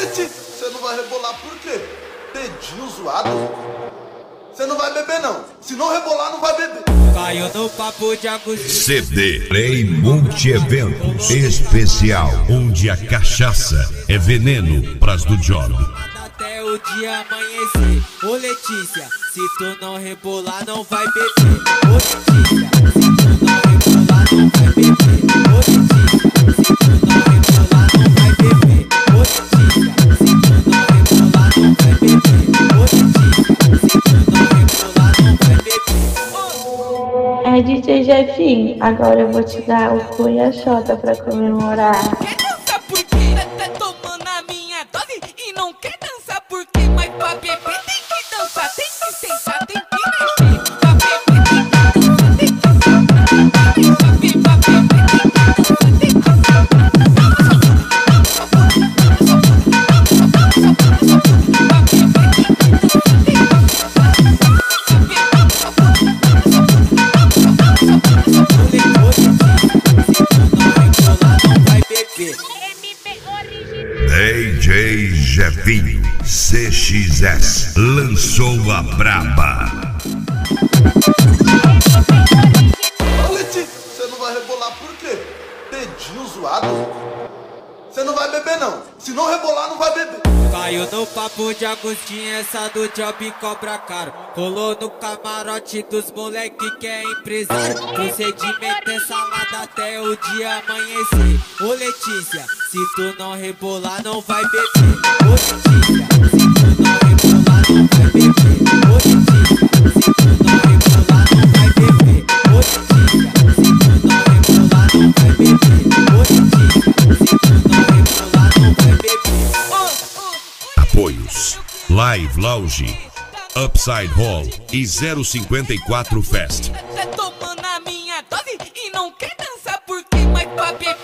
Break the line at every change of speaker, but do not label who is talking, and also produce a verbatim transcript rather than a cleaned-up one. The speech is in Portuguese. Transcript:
Você não vai rebolar por quê? Dedinho zoado. Você não vai beber não. Se não rebolar, não vai beber.
Caiu no papo de Agostinho.
C D Play Multi-Eventos Especial, onde a cachaça é veneno pras do job.
Até o dia amanhecer. Ô Letícia, se tu não rebolar, não vai beber. Ô Letícia, se tu não rebolar, não vai beber. Ô Letícia, se tu não rebolar, não vai beber. Ô Letícia, se tu não rebolar, não vai beber. Ô Letícia, se tu não rebolar, não vai beber.
É, D J Jefinho, agora eu vou te dar o cu e a xota pra comemorar.
Quer dançar por quê? Tá tomando a minha dose e não quer dançar por quê? Mas pra beber tem que dançar, tem que sentar, tem que mexer. Pra beber tem que dançar, tem que sentar. Pra beber, pra beber tem que dançar,
D J Jefinho C X S lançou a braba.
Ô Letícia, você não vai rebolar por quê? Dedinho zoado. Você não vai beber não. Se não rebolar, não vai beber.
Caiu no papo de Agostinho, essa do job cobra caro. Colou no camarote dos moleque que é empresário. Procedimento é salada até o dia amanhecer. Ô Letícia, se tu não rebolar, não vai beber. Ô Letícia, se tu não rebolar, não vai beber. Ô Letícia, se tu não rebolar, não vai beber. Ô Letícia, se tu não rebolar, não vai beber. Ô Letícia, se tu não rebolar, não vai beber.
Apoios Live Lounge, Upside Hall e zero cinquenta e quatro Fest.
tá tomando a minha dose e não quer dançar por quê? Mas pra beber